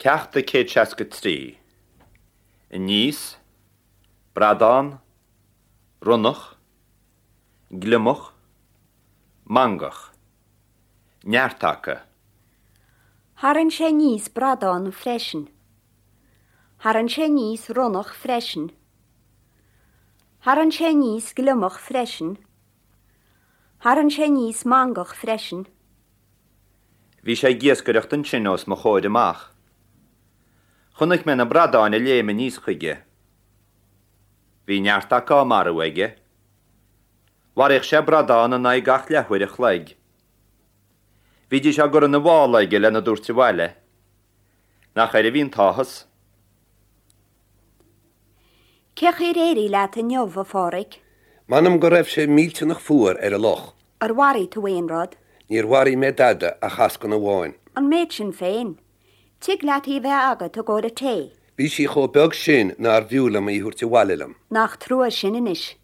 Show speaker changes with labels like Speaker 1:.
Speaker 1: Ceachta céad seasca trí. Níos, bradán, runnach, glumach, mangach, neartacha.
Speaker 2: Haran sé níos bradán freisin. Haran sé níos runnach freisin. Haran sé níos glumach freisin. Haran sé níos mangach freisin.
Speaker 1: Bhí sé giascaireacht an sinós mo chóir amach. Chunaic me na bradáin a léime níos chuige. Bhí neartacha á mar uige. War sé bradán a na gach lehuiir a chleig. Bhí dí se gur na bhálaige le na dúirte bhaile. Nach éir a bhín táthas.
Speaker 2: Cech ir éirí leat a neomh a fóric.
Speaker 3: Manam go raibh sé mílte nach fuair ar a loch.
Speaker 2: Ar warí tú Wainrod.
Speaker 3: Níor warí mé dada a chascan a bháin.
Speaker 2: An méid sin féin. Tig leat í bheith agad a góir a té.
Speaker 3: Bhí sí cho beag sin ná ar bhiúlam í húirte bhailelam.
Speaker 2: Nach trúa sin inis.